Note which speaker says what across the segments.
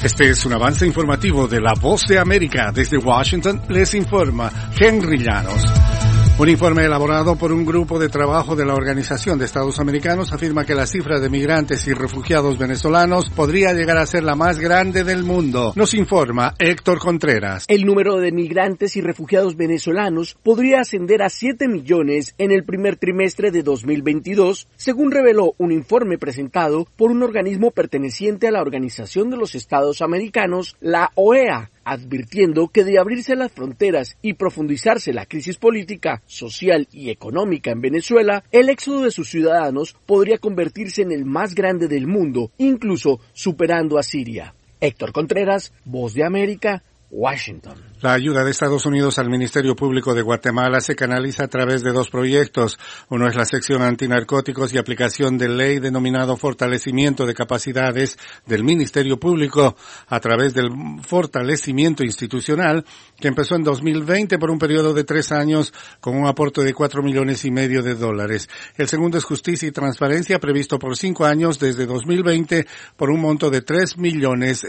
Speaker 1: Este es un avance informativo de La Voz de América. Desde Washington les informa Henry Llanos. Un informe elaborado por un grupo de trabajo de la Organización de Estados Americanos afirma que la cifra de migrantes y refugiados venezolanos podría llegar a ser la más grande del mundo. Nos informa Héctor Contreras.
Speaker 2: El número de migrantes y refugiados venezolanos podría ascender a 7 millones en el primer trimestre de 2022, según reveló un informe presentado por un organismo perteneciente a la Organización de los Estados Americanos, la OEA, advirtiendo que de abrirse las fronteras y profundizarse la crisis política, social y económica en Venezuela, el éxodo de sus ciudadanos podría convertirse en el más grande del mundo, incluso superando a Siria. Héctor Contreras, Voz de América, Washington.
Speaker 1: La ayuda de Estados Unidos al Ministerio Público de Guatemala se canaliza a través de dos proyectos. Uno es la sección antinarcóticos y aplicación de ley denominado Fortalecimiento de Capacidades del Ministerio Público a través del fortalecimiento institucional que empezó en 2020 por un periodo de 3 años con un aporte de $4,5 millones. El segundo es Justicia y Transparencia previsto por 5 años desde 2020 por un monto de $3 millones.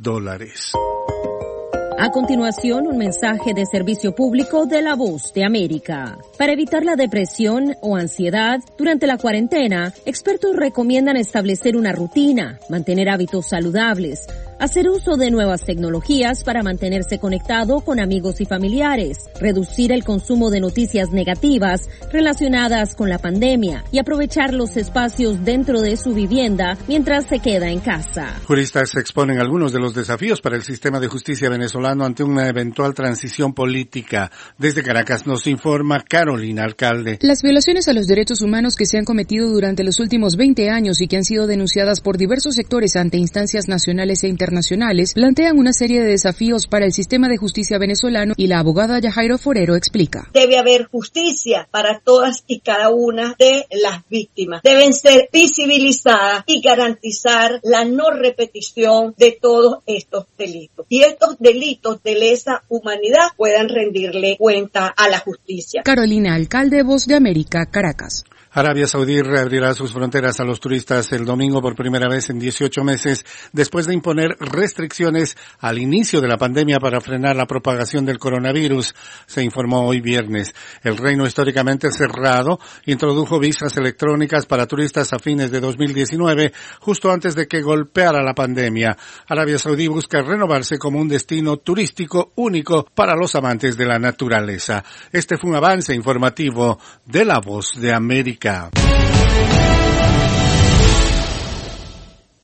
Speaker 3: A continuación, un mensaje de servicio público de La Voz de América. Para evitar la depresión o ansiedad durante la cuarentena, expertos recomiendan establecer una rutina, mantener hábitos saludables, hacer uso de nuevas tecnologías para mantenerse conectado con amigos y familiares, reducir el consumo de noticias negativas relacionadas con la pandemia y aprovechar los espacios dentro de su vivienda mientras se queda en casa.
Speaker 1: Juristas exponen algunos de los desafíos para el sistema de justicia venezolano ante una eventual transición política. Desde Caracas nos informa Carolina Alcalde.
Speaker 4: Las violaciones a los derechos humanos que se han cometido durante los últimos 20 años y que han sido denunciadas por diversos sectores ante instancias nacionales e internacionales plantean una serie de desafíos para el sistema de justicia venezolano y la abogada Yajairo Forero explica.
Speaker 5: Debe haber justicia para todas y cada una de las víctimas. Deben ser visibilizadas y garantizar la no repetición de todos estos delitos. Y estos delitos de lesa humanidad puedan rendirle cuenta a la justicia.
Speaker 4: Carolina Alcalde, Voz de América, Caracas.
Speaker 1: Arabia Saudí reabrirá sus fronteras a los turistas el domingo por primera vez en 18 meses, después de imponer restricciones al inicio de la pandemia para frenar la propagación del coronavirus, se informó hoy viernes. El reino históricamente cerrado introdujo visas electrónicas para turistas a fines de 2019, justo antes de que golpeara la pandemia. Arabia Saudí busca renovarse como un destino turístico único para los amantes de la naturaleza. Este fue un avance informativo de La Voz de América.